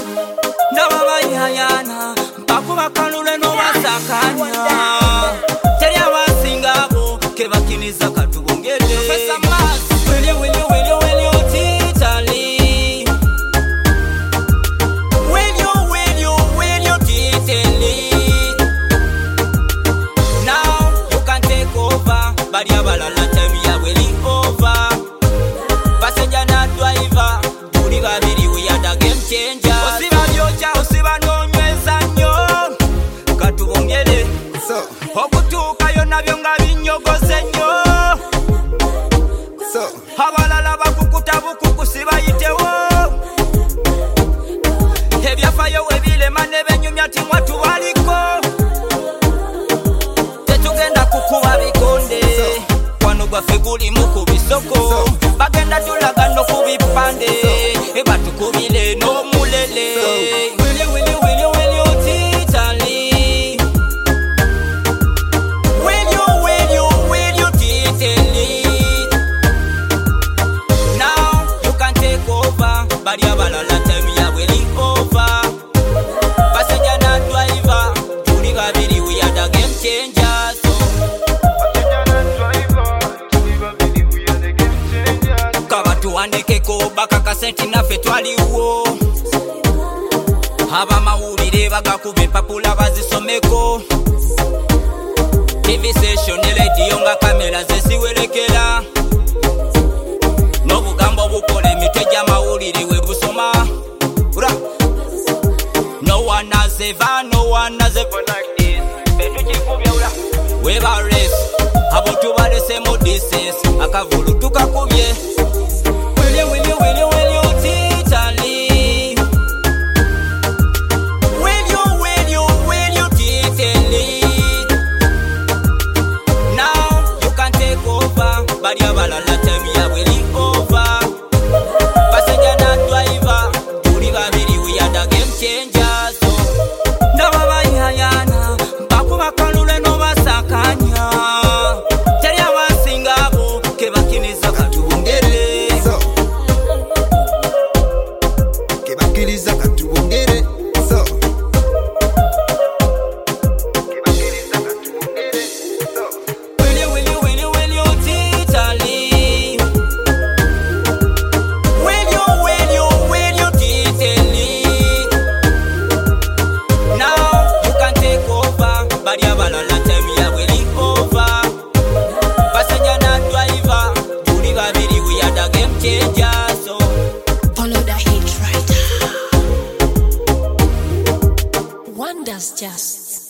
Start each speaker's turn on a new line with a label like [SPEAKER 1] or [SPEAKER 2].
[SPEAKER 1] ndababa yayana bakuba kanule no basakanya teri abasingabo ke bakiniza katubongede Professor Mass will you titally will you titally now you can take over bali abalala time ya will over passenger na driver tuli babiri we are the game changer osiba byocha osiba nonyweza nnyo katubongere so okutuuka yonna byo nga binyogoze nnyo so abalala bakukuta bukuku sibayitewo ebyafayo webilema ne benyumya timwa tubaliko tetugenda kukuba bikonde wano gwaffe guli mu ku bisoko bagenda tulaga no ku bipande batukubile n'omulele will you titally will you titally now you can take over bali abalala time ya will over passenger na driver tuli babiri we are the game changers tuwandekeko bakakasenti naffe twaliwo abamawulire bagakuba empapula bazisomeko TV station ne radio nga kamera zesiwerekera n'obugambo bukola emitwe gy'amawulire we busoma no one has ever like this betukikubya ula weba race abo tubalese mu distance akavulu tukakubye will you titally will you titally now you can take over bali abalala time ya will over passenger na driver tuli babiri we are the game changers ndababa yayana bakuba kanule no basakanya teri abasingabo ke bakiniza katubongere
[SPEAKER 2] Wonders just